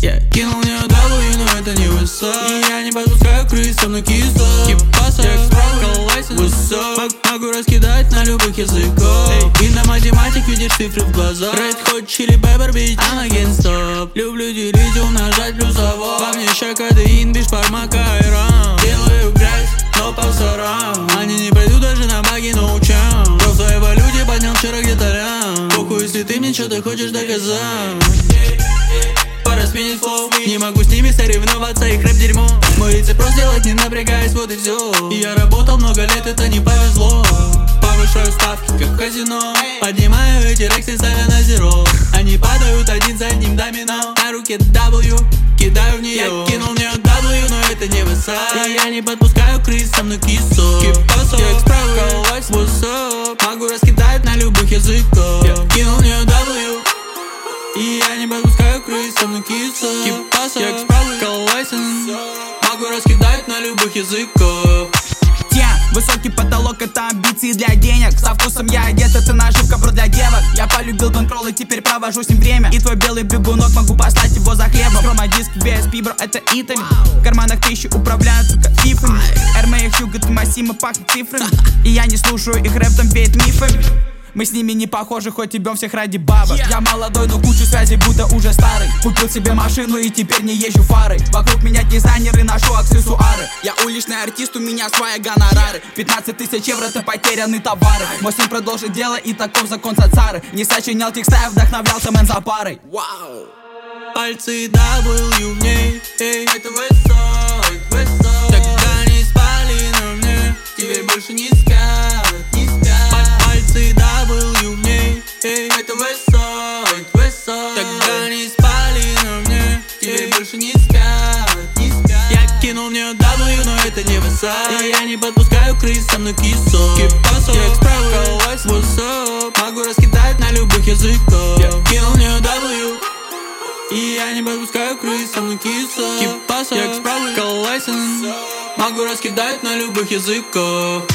Я кинул в нее W, но это не высот. И я не подпускаю крыс, со мной кисло. Кипаса, я эксправ, высот. Могу раскидать на любых языках. И на математик видишь цифры в глазах. Red Hot Chili Pepper Beach, I'm against stop. Люблю делить, умножать плюсово. Во мне ща кадеин, биш, фармака, айран. Делаю грязь, но по сорам. Они не пойдут даже на баги, но учам. Про своей валюте поднял вчера где-то лям. Похуй, если ты мне что-то хочешь доказать. Пора сменить флоу. Не могу с ними соревноваться, их рэп дерьмо. Мой рецепт сделать не напрягаясь, вот и все. И я работал много лет, это не повезло. Повышаю ставки, как в казино. Поднимаю эти рексы, ставя на зеро. Они падают один за одним домино. На руке W, кидаю в нее. Я кинул в нее W, но это не высот. И я не подпускаю крыс, со мной кисо. Кипасо, я эксправ, высот. Могу раскидать на любых языках. Я кинул в нее W. И я не подпускаю крыс, со мной кисо. Кипасо, я эксправ, могу раскидать на любых языках. Высокий потолок — это амбиции для денег. Со вкусом я одет, это наживка, бро, для девок. Я полюбил контрол и теперь провожу с ним время. И твой белый бегунок, могу послать его за хлебом. Хромодиск, VSP, бро, это итами. В карманах тысячи управляют, сука, фифами. Эрме и Хьюго, ты Массимо, пахнет цифрами. И я не слушаю их рэп, там веет мифами. Мы с ними не похожи, хоть ебем всех ради бабок. Я молодой, но кучу связей, будто уже старый. Купил себе машину и теперь не езжу фарой. Вокруг меня дизайнеры, ношу аксессуары. Я уличный артист, у меня свои гонорары. 15 тысяч евро, это потерянные товары. Мой сын продолжит дело, и таков закон соцары. Не сочинял текста, я вдохновлялся мэн за парой. Вау. Пальцы W в ней, эй. Это высот, высот. Тогда не спали на мне, теперь больше не спят, не спят. Пальцы W в ней, эй. Это высот, высот. Тогда не спали на мне, теперь больше не спят, не спят. Я кинул в нее W, но это не высот. И я не подпускаю крыс, со мной кисо. Кипасо, я эксправ, высот. Могу раскидать на любых языках. Я кинул в нее W. И я не подпускаю крыс, со мной кисо. Кипасо, я эксправ, могу раскидать на любых языках.